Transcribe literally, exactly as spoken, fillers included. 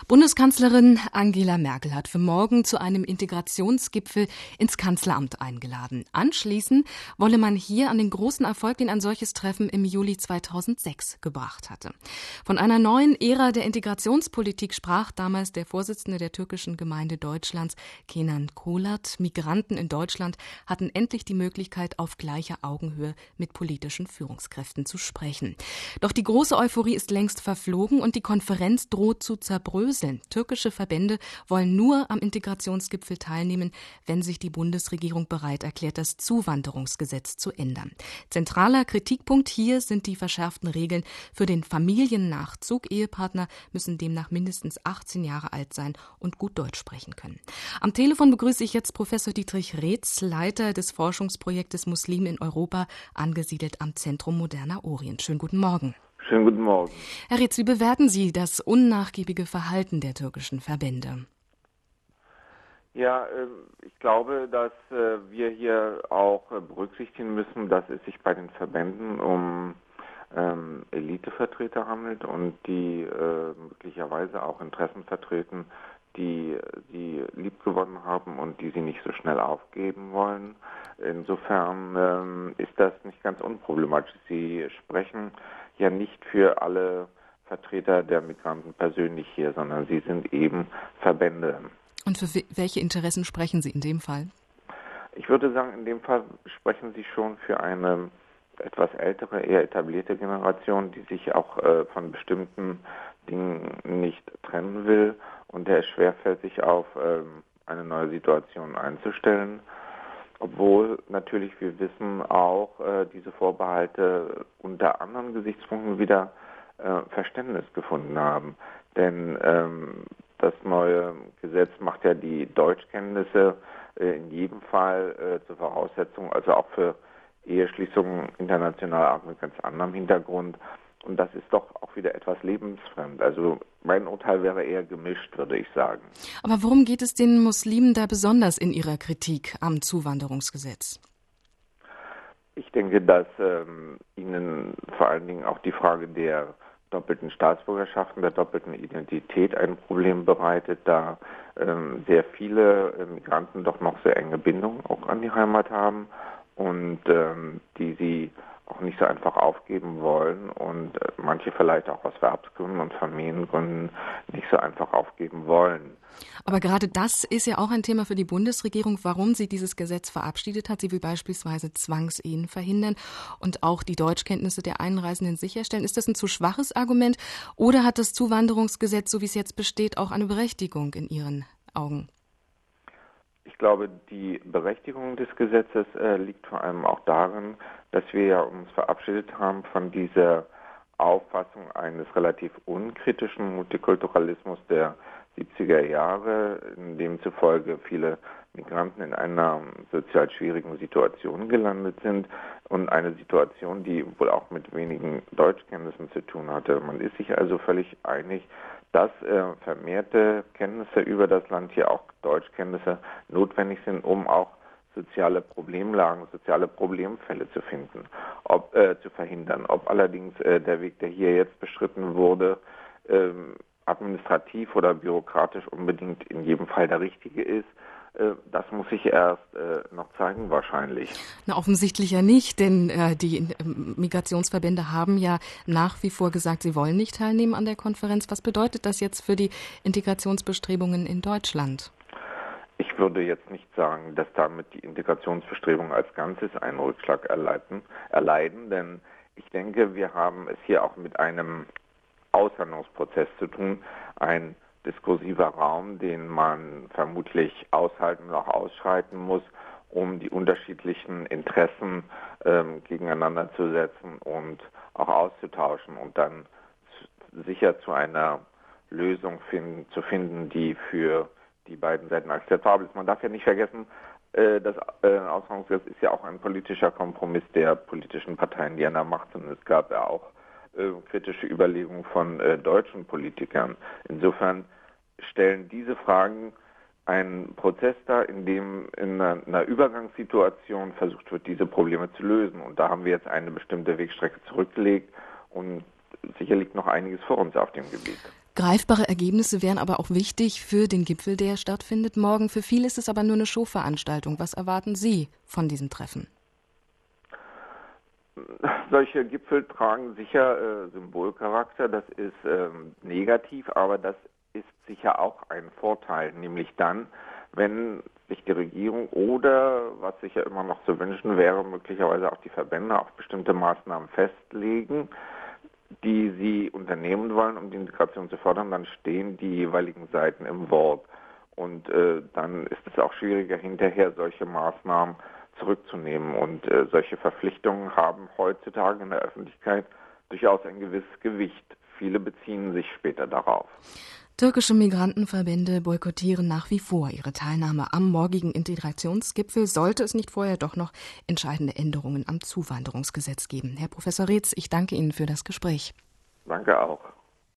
Bundeskanzlerin Angela Merkel hat für morgen zu einem Integrationsgipfel ins Kanzleramt eingeladen. Anschließend wolle man hier an den großen Erfolg, den ein solches Treffen im Juli zweitausendsechs gebracht hatte. Von einer neuen Ära der Integrationspolitik sprach damals der Vorsitzende der türkischen Gemeinde Deutschlands, Kenan Kolat. Migranten in Deutschland hatten endlich die Möglichkeit, auf gleicher Augenhöhe mit politischen Führungskräften zu sprechen. Doch die große Euphorie ist längst verflogen und die Konferenz droht zu zerbröseln. Türkische Verbände wollen nur am Integrationsgipfel teilnehmen, wenn sich die Bundesregierung bereit erklärt, das Zuwanderungsgesetz zu ändern. Zentraler Kritikpunkt hier sind die verschärften Regeln für den Familiennachzug. Ehepartner müssen demnach mindestens achtzehn Jahre alt sein und gut Deutsch sprechen können. Am Telefon begrüße ich jetzt Professor Dietrich Reetz, Leiter des Forschungsprojektes Muslim in Europa, angesiedelt am Zentrum Moderner Orient. Schönen guten Morgen. Schönen guten Morgen. Herr Reetz, wie bewerten Sie das unnachgiebige Verhalten der türkischen Verbände? Ja, ich glaube, dass wir hier auch berücksichtigen müssen, dass es sich bei den Verbänden um ähm, Elitevertreter handelt und die äh, möglicherweise auch Interessen vertreten, die sie liebgewonnen haben und die sie nicht so schnell aufgeben wollen. Insofern ähm, ist das nicht ganz unproblematisch. Sie sprechen ja nicht für alle Vertreter der Migranten persönlich hier, sondern sie sind eben Verbände. Und für welche Interessen sprechen Sie in dem Fall? Ich würde sagen, in dem Fall sprechen Sie schon für eine etwas ältere, eher etablierte Generation, die sich auch äh, von bestimmten Dingen nicht trennen will und der es schwerfällt, sich auf ähm, eine neue Situation einzustellen. Obwohl natürlich, wir wissen auch, äh, diese Vorbehalte unter anderen Gesichtspunkten wieder äh, Verständnis gefunden haben. Denn ähm, das neue Gesetz macht ja die Deutschkenntnisse äh, in jedem Fall äh, zur Voraussetzung, also auch für Eheschließungen international auch mit ganz anderem Hintergrund. Und das ist doch auch wieder etwas lebensfremd. Also mein Urteil wäre eher gemischt, würde ich sagen. Aber worum geht es den Muslimen da besonders in ihrer Kritik am Zuwanderungsgesetz? Ich denke, dass ähm, ihnen vor allen Dingen auch die Frage der doppelten Staatsbürgerschaften, der doppelten Identität ein Problem bereitet, da ähm, sehr viele äh, Migranten doch noch sehr enge Bindungen auch an die Heimat haben und ähm, die sie auch nicht so einfach aufgeben wollen und äh, manche vielleicht auch aus Erwerbsgründen und Familiengründen nicht so einfach aufgeben wollen. Aber gerade das ist ja auch ein Thema für die Bundesregierung, warum sie dieses Gesetz verabschiedet hat. Sie will beispielsweise Zwangsehen verhindern und auch die Deutschkenntnisse der Einreisenden sicherstellen. Ist das ein zu schwaches Argument oder hat das Zuwanderungsgesetz, so wie es jetzt besteht, auch eine Berechtigung in Ihren Augen? Ich glaube, die Berechtigung des Gesetzes äh, liegt vor allem auch darin, dass wir ja uns verabschiedet haben von dieser Auffassung eines relativ unkritischen Multikulturalismus der siebziger Jahre, in dem zufolge viele Migranten in einer sozial schwierigen Situation gelandet sind und eine Situation, die wohl auch mit wenigen Deutschkenntnissen zu tun hatte. Man ist sich also völlig einig, dass äh, vermehrte Kenntnisse über das Land, hier auch Deutschkenntnisse, notwendig sind, um auch soziale Problemlagen, soziale Problemfälle zu finden, ob äh, zu verhindern. Ob allerdings äh, der Weg, der hier jetzt beschritten wurde, ähm, administrativ oder bürokratisch unbedingt in jedem Fall der richtige ist, äh, das muss sich erst äh, noch zeigen wahrscheinlich. Na, offensichtlich ja nicht, denn äh, die äh, Migrationsverbände haben ja nach wie vor gesagt, sie wollen nicht teilnehmen an der Konferenz. Was bedeutet das jetzt für die Integrationsbestrebungen in Deutschland? Ich würde jetzt nicht sagen, dass damit die Integrationsbestrebungen als Ganzes einen Rückschlag erleiden, erleiden, denn ich denke, wir haben es hier auch mit einem Aushandlungsprozess zu tun, ein diskursiver Raum, den man vermutlich aushalten und auch ausschreiten muss, um die unterschiedlichen Interessen ähm, gegeneinander zu setzen und auch auszutauschen und dann sicher zu einer Lösung finden, zu finden, die für die beiden Seiten akzeptabel ist. Man darf ja nicht vergessen, äh, das äh, Aushandlungsgesetz ist ja auch ein politischer Kompromiss der politischen Parteien, die an der Macht sind. Es gab ja auch äh, kritische Überlegungen von äh, deutschen Politikern. Insofern stellen diese Fragen einen Prozess dar, in dem in einer, einer Übergangssituation versucht wird, diese Probleme zu lösen. Und da haben wir jetzt eine bestimmte Wegstrecke zurückgelegt und sicher liegt noch einiges vor uns auf dem Gebiet. Greifbare Ergebnisse wären aber auch wichtig für den Gipfel, der stattfindet morgen. Für viele ist es aber nur eine Showveranstaltung. Was erwarten Sie von diesem Treffen? Solche Gipfel tragen sicher äh, Symbolcharakter. Das ist ähm, negativ, aber das ist sicher auch ein Vorteil, nämlich dann, wenn sich die Regierung oder, was sich ja immer noch zu wünschen wäre, möglicherweise auch die Verbände auf bestimmte Maßnahmen festlegen, die sie unternehmen wollen, um die Integration zu fördern, dann stehen die jeweiligen Seiten im Wort. Und äh, dann ist es auch schwieriger, hinterher solche Maßnahmen zurückzunehmen. Und äh, solche Verpflichtungen haben heutzutage in der Öffentlichkeit durchaus ein gewisses Gewicht. Viele beziehen sich später darauf. Türkische Migrantenverbände boykottieren nach wie vor ihre Teilnahme am morgigen Integrationsgipfel, sollte es nicht vorher doch noch entscheidende Änderungen am Zuwanderungsgesetz geben. Herr Professor Reetz, ich danke Ihnen für das Gespräch. Danke auch.